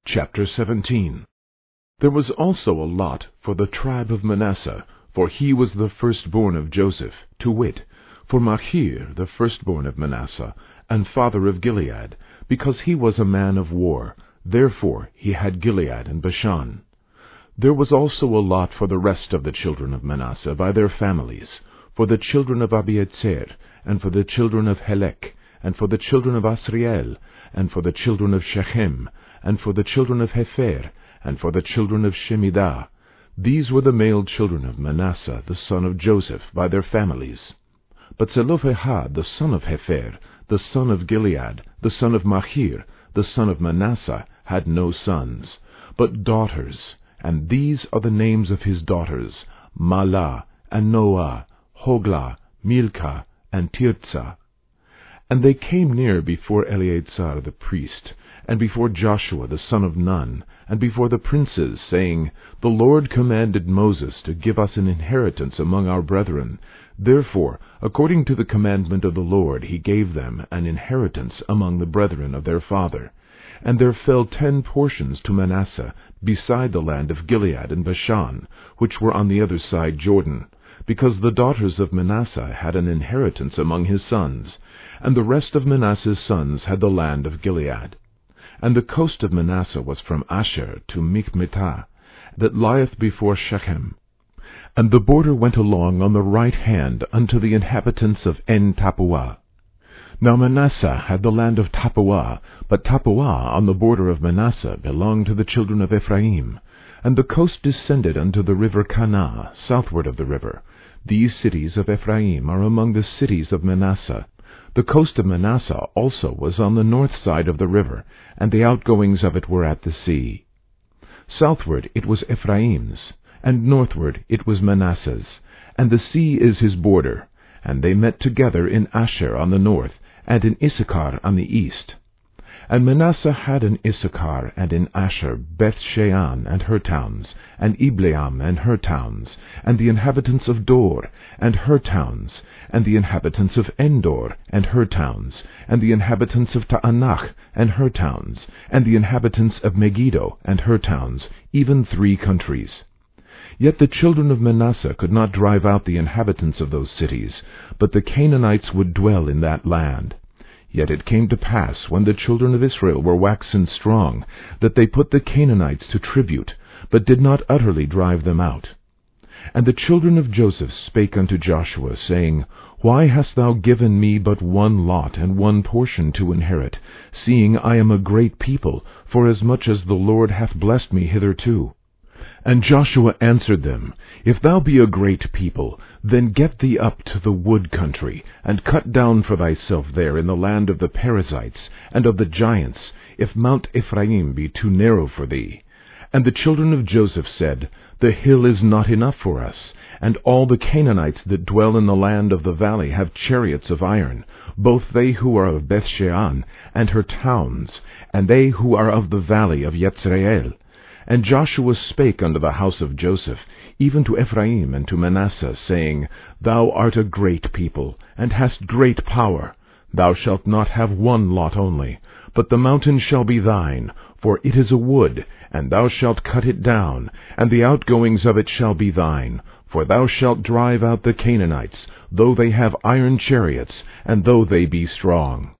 Chapter 17. There was also a lot for the tribe of Manasseh, for he was the firstborn of Joseph, to wit, for Machir, the firstborn of Manasseh, and father of Gilead, because he was a man of war, therefore he had Gilead and Bashan. There was also a lot for the rest of the children of Manasseh by their families, for the children of Abietzer, and for the children of Helek, and for the children of Asriel, and for the children of Shechem, and for the children of Hefer, and for the children of Shemidah. These were the male children of Manasseh, the son of Joseph, by their families. But Zelophehad, the son of Hefer, the son of Gilead, the son of Machir, the son of Manasseh, had no sons, but daughters, and these are the names of his daughters, Mahlah, and Noah, Hoglah, Milcah, and Tirzah. And they came near before Eleazar the priest, and before Joshua the son of Nun, and before the princes, saying, The Lord commanded Moses to give us an inheritance among our brethren. Therefore, according to the commandment of the Lord, he gave them an inheritance among the brethren of their father. And there fell 10 portions to Manasseh, beside the land of Gilead and Bashan, which were on the other side Jordan, because the daughters of Manasseh had an inheritance among his sons, and the rest of Manasseh's sons had the land of Gilead. And the coast of Manasseh was from Asher to Michmetah, that lieth before Shechem. And the border went along on the right hand unto the inhabitants of En-tappuah. Now Manasseh had the land of Tappuah, but Tappuah on the border of Manasseh belonged to the children of Ephraim. And the coast descended unto the river Kanah, southward of the river. These cities of Ephraim are among the cities of Manasseh. The coast of Manasseh also was on the north side of the river, and the outgoings of it were at the sea. Southward it was Ephraim's, and northward it was Manasseh's, and the sea is his border. And they met together in Asher on the north, and in Issachar on the east. And Manasseh had in Issachar and in Asher Beth-shean and her towns, and Ibleam and her towns, and the inhabitants of Dor and her towns, and the inhabitants of Endor and her towns, and the inhabitants of Taanach and her towns, and the inhabitants of Megiddo and her towns, even 3 countries. Yet the children of Manasseh could not drive out the inhabitants of those cities, but the Canaanites would dwell in that land. Yet it came to pass, when the children of Israel were waxen strong, that they put the Canaanites to tribute, but did not utterly drive them out. And the children of Joseph spake unto Joshua, saying, Why hast thou given me but 1 lot and 1 portion to inherit, seeing I am a great people, forasmuch as the Lord hath blessed me hitherto? And Joshua answered them, If thou be a great people, then get thee up to the wood country, and cut down for thyself there in the land of the Perizzites and of the giants, if Mount Ephraim be too narrow for thee. And the children of Joseph said, The hill is not enough for us, and all the Canaanites that dwell in the land of the valley have chariots of iron, both they who are of Beth-shean and her towns, and they who are of the valley of Yezreel. And Joshua spake unto the house of Joseph, even to Ephraim and to Manasseh, saying, Thou art a great people, and hast great power. Thou shalt not have 1 lot only, but the mountain shall be thine, for it is a wood, and thou shalt cut it down, and the outgoings of it shall be thine. For thou shalt drive out the Canaanites, though they have iron chariots, and though they be strong.